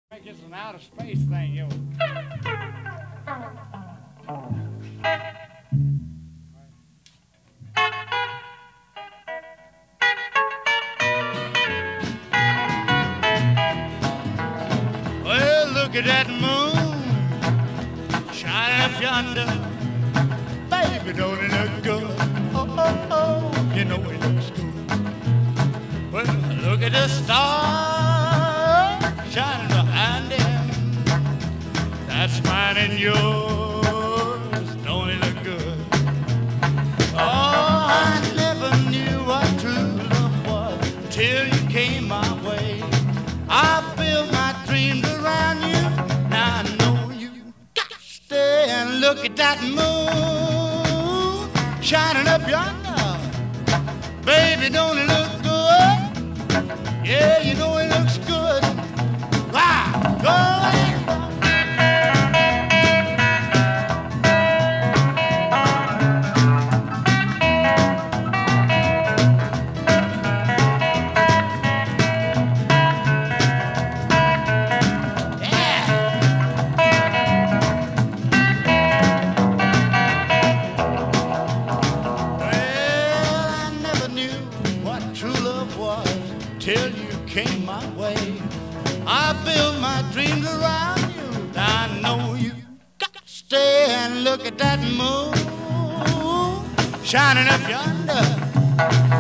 Like it's an outer space thing, yo. Well, look at that moon shining up yonder. Baby, don't it look good? Oh, oh, oh, you know it looks good. Well, look at the stars shining behind him. That's mine and yours. Don't it look good? Oh, I never knew what true love was till you came my way. I built my dreams around you. Now I know you got to stay and look at that moon shining up yonder. Baby, don't it look good? Yeah, you know it looks good. Wow, go ahead. Till you came my way, I built my dreams around you. I know you got to stay and look at that moon shining up yonder.